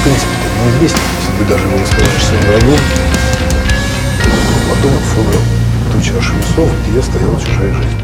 принципе-то неизвестен. Если ты даже его выставляешь своим врагом, то потом оформил ту чашу весов, где стояла чужая жизнь.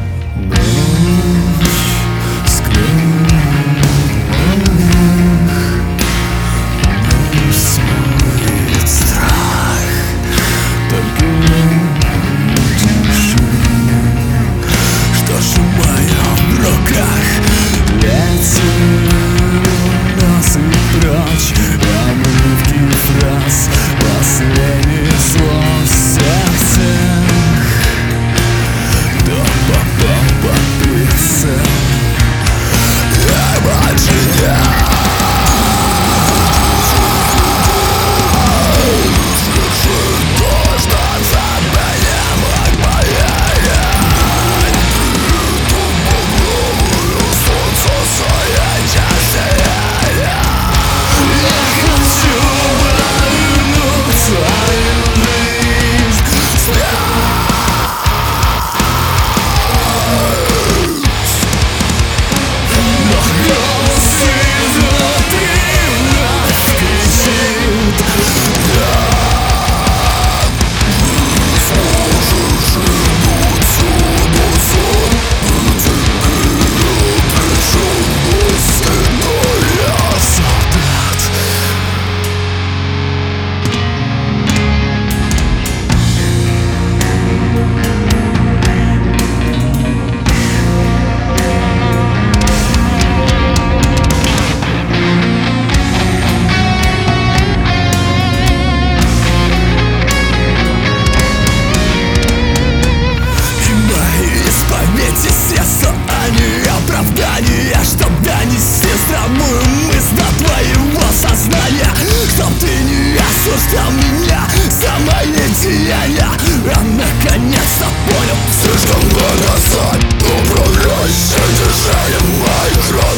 Осуждал меня за мои деяния. Я наконец-то понял, слишком назад управляющий движением моих ран,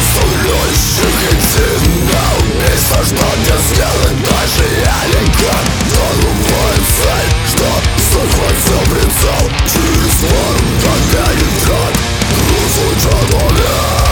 заставляющих идти на убийство. Что мне сделать дальше, я никак. Задумываю цель, что захватил прицел. Через ворон опять трат звучат воля.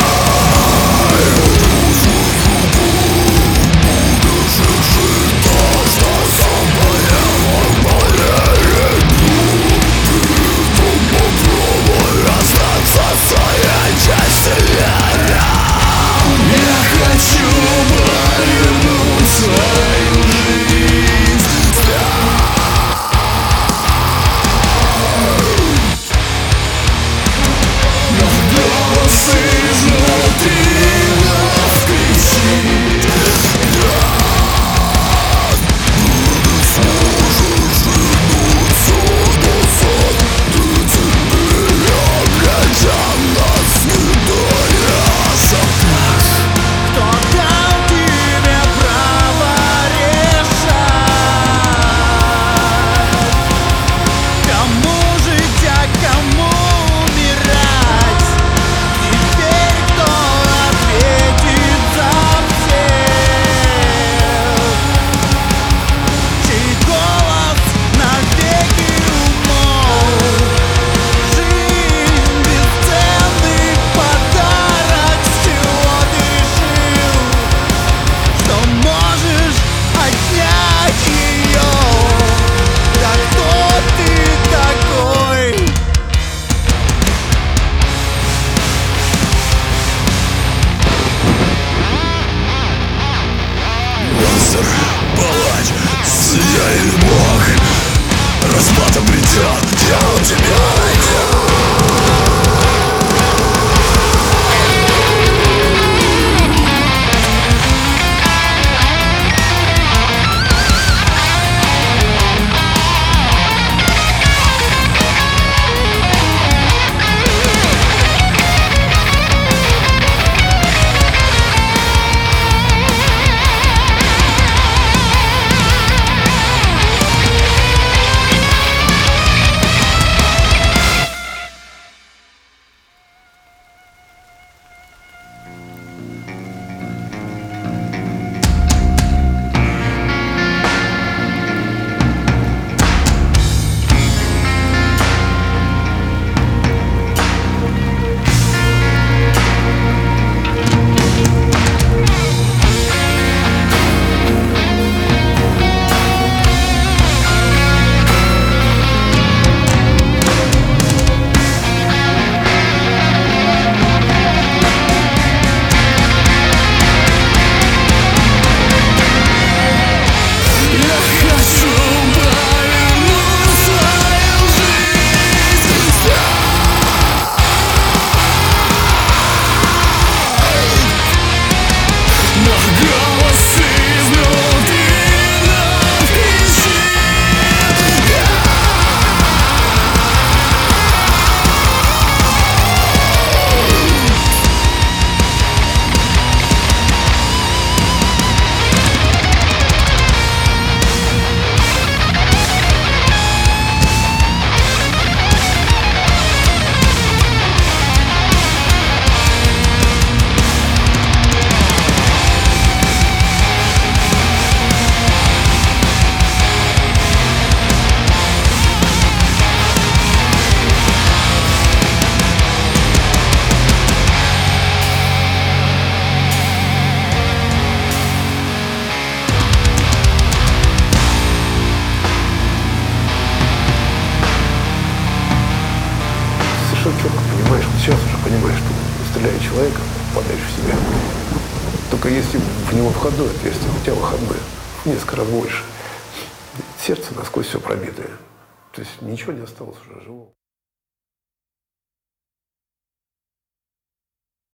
Палач, судья или бог, расплата придет, дьявол тебя найдет. стреляет человека, попадаешь в себя. Только если в него входное отверстие, у тебя выходное в несколько раз больше. Сердце насквозь все пробитое. То есть ничего не осталось уже живого.